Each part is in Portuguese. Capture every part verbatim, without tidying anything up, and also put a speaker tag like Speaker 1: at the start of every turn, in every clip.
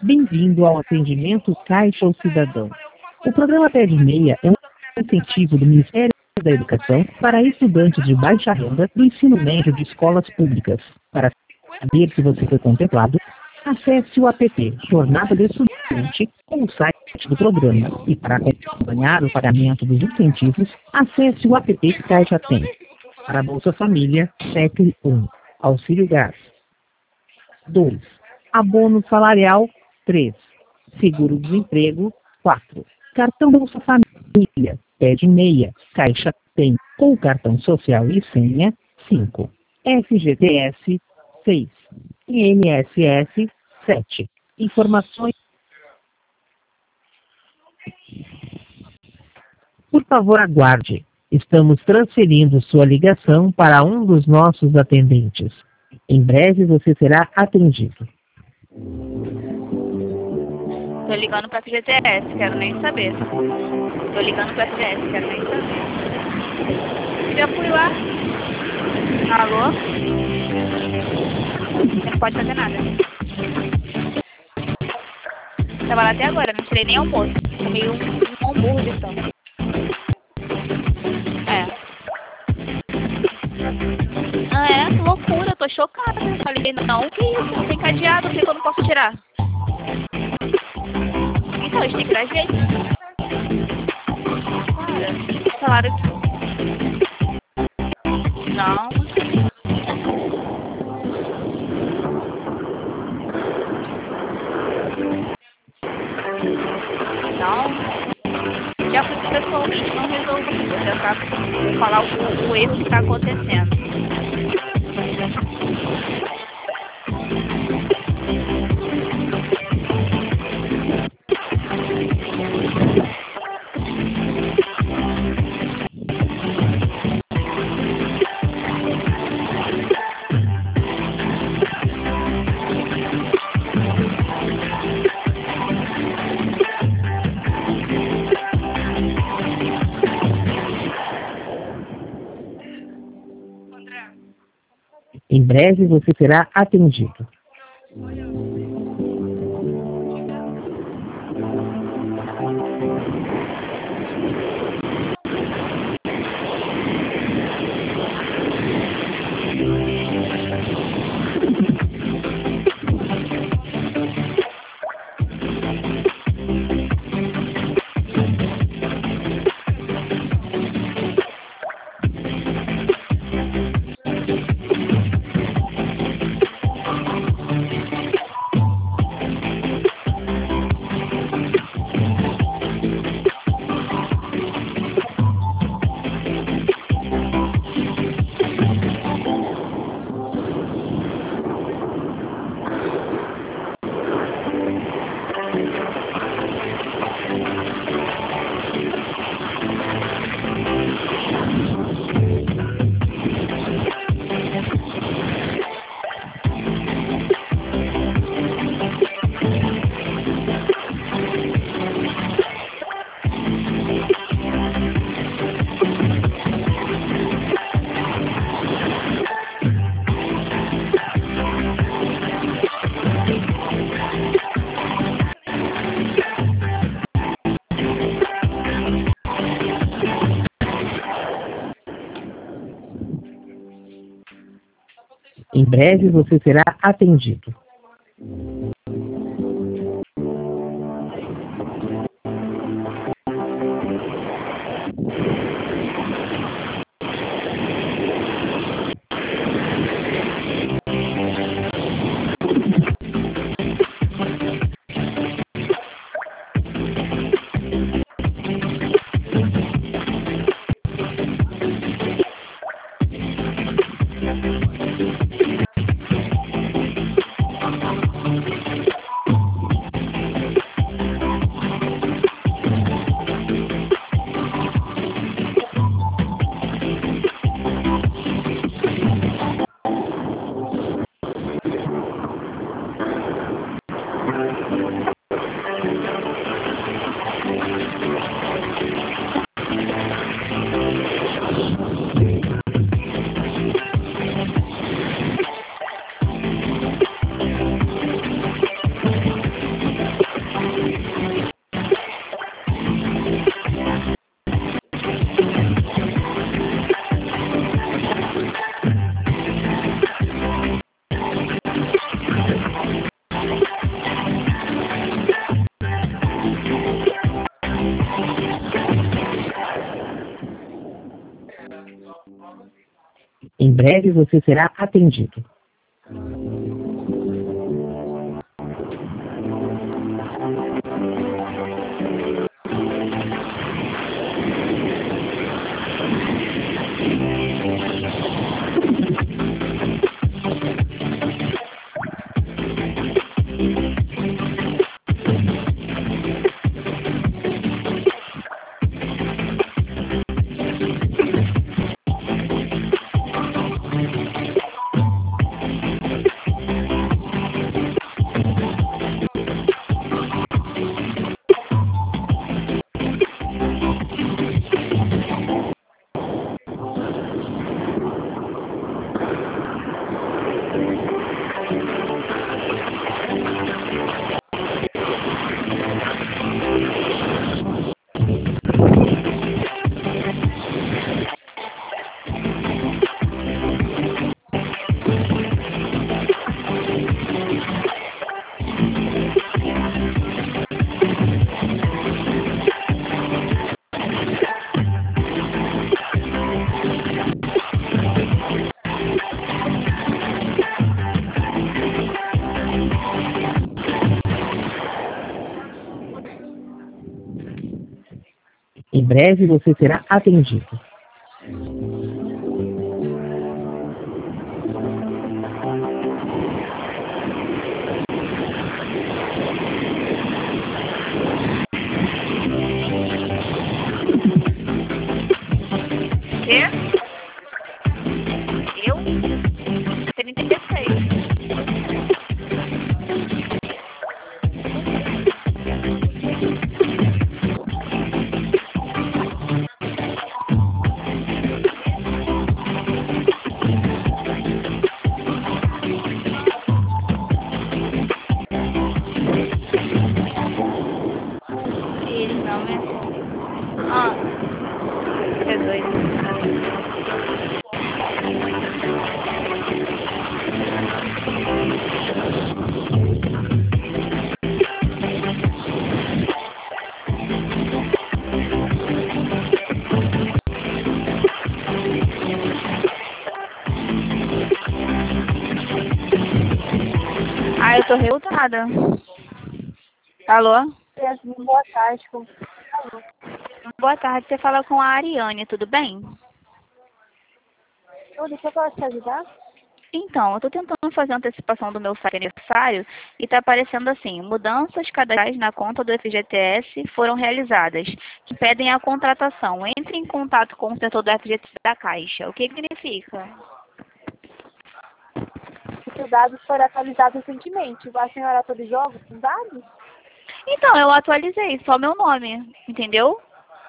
Speaker 1: Bem-vindo ao atendimento Caixa ao Cidadão. O programa Pé de Meia é um incentivo do Ministério da Educação para estudantes de baixa renda do ensino médio de escolas públicas. Para saber se você foi contemplado, acesse o app Jornada do Estudante com o site do programa. E para acompanhar o pagamento dos incentivos, acesse o app Caixa Tem. Para a Bolsa Família, cheque um. Auxílio Gás. dois. Abono salarial, três. Seguro-desemprego, quatro. Cartão Bolsa Família, Pé de Meia, Caixa Tem, com cartão social e senha, cinco. F G T S, seis. I N S S, sete. Informações. Por favor, aguarde. Estamos transferindo sua ligação para um dos nossos atendentes. Em breve você será atendido.
Speaker 2: Tô ligando para F G T S, quero nem saber. Tô ligando para F G T S, quero nem saber. Já fui lá. Alô? Você não pode fazer nada. Tava lá até agora, não tirei nem almoço. Comi um, um hambúrguer só. É. Ah, é? Loucura, tô chocada. Falei, não, que isso? Tem cadeado, por que eu não posso tirar? Então, a gente tem que dar jeito. Cara, salário... Não. Não. Já fui pessoalmente, não resolvi. Vou tentar falar o, o erro que está acontecendo.
Speaker 1: Em breve você será atendido. Em breve você será atendido. Em breve você será atendido. Em breve você será atendido.
Speaker 2: Quê? Eu? trinta e seis. Eles não me... Ah, é doido. Ah, eu tô revoltada. Alô?
Speaker 3: Yasmin, boa tarde. Como você falou?
Speaker 2: Boa tarde, você fala com a Ariane, tudo bem?
Speaker 3: Tudo, deixa eu posso te ajudar?
Speaker 2: Então, eu tô tentando fazer a antecipação do meu saque aniversário e tá aparecendo assim, mudanças cadastrais na conta do F G T S foram realizadas, que pedem a contratação. Entre em contato com o setor do F G T S da Caixa. O que significa?
Speaker 3: Os dados foram atualizados recentemente. A senhora atualizou alguns dados?
Speaker 2: Então, eu atualizei, só meu nome, entendeu?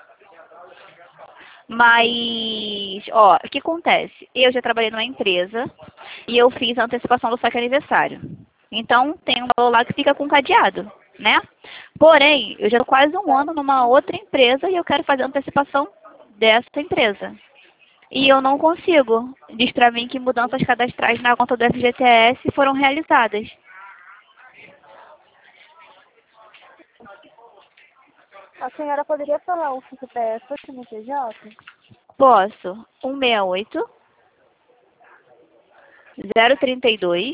Speaker 2: Mas, ó, o que acontece? Eu já trabalhei numa empresa e eu fiz a antecipação do saque aniversário. Então, tem um valor lá que fica com cadeado, né? Porém, eu já estou quase um ano numa outra empresa e eu quero fazer a antecipação dessa empresa. E eu não consigo. Diz pra mim que mudanças cadastrais na conta do F G T S foram realizadas.
Speaker 3: A senhora poderia falar o C P F do C N J?
Speaker 2: Posso. um seis oito, zero trinta e dois,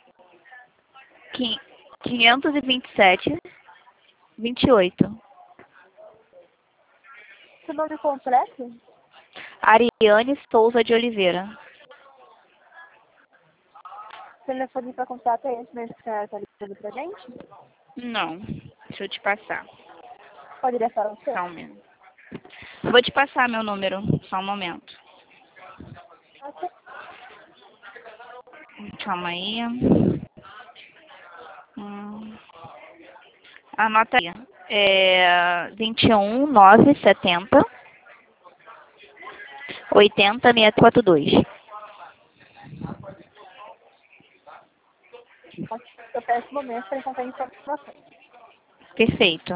Speaker 2: quinhentos e vinte e sete, vinte e oito.
Speaker 3: Seu nome completo?
Speaker 2: Ariane Souza de Oliveira.
Speaker 3: O telefone para contato é esse mesmo que a senhora está ligando pra gente?
Speaker 2: Não. Deixa eu te passar.
Speaker 3: Poderia falar o seu?
Speaker 2: Só um minuto. Vou te passar meu número. Só um momento.
Speaker 3: Ok.
Speaker 2: Calma aí. Hum. Anota aí. É vinte e um, nove, setenta, oitenta, seis quatro dois.
Speaker 3: Eu peço um momento para encontrar informação.
Speaker 2: Perfeito.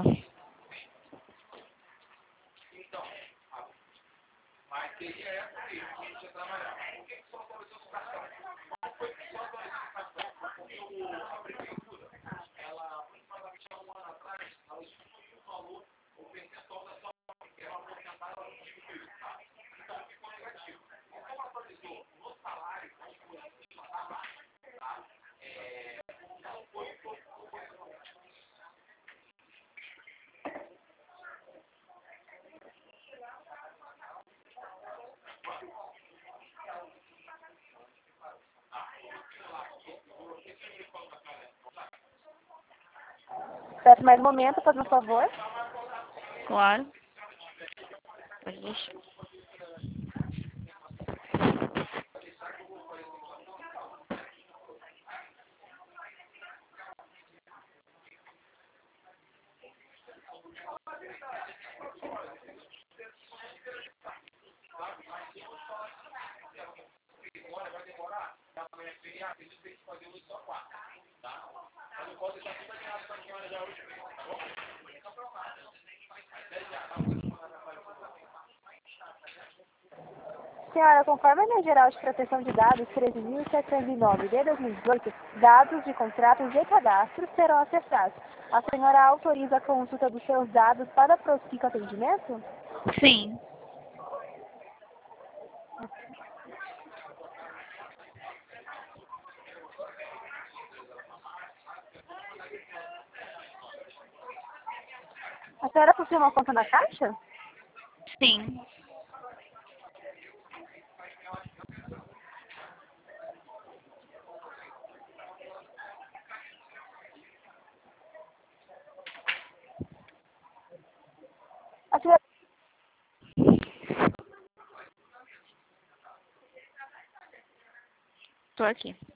Speaker 3: Peço mais um momento, fazendo um favor.
Speaker 2: Claro. Pode deixar.
Speaker 3: Senhora, conforme a Lei Geral de Proteção de Dados treze mil setecentos e nove de dois mil e dezoito, dados de contratos e cadastros serão acessados. A senhora autoriza a consulta dos seus dados para prosseguir atendimento?
Speaker 2: Sim.
Speaker 3: A senhora possui uma conta na Caixa?
Speaker 2: Sim.
Speaker 3: A senhora...
Speaker 2: Tô aqui.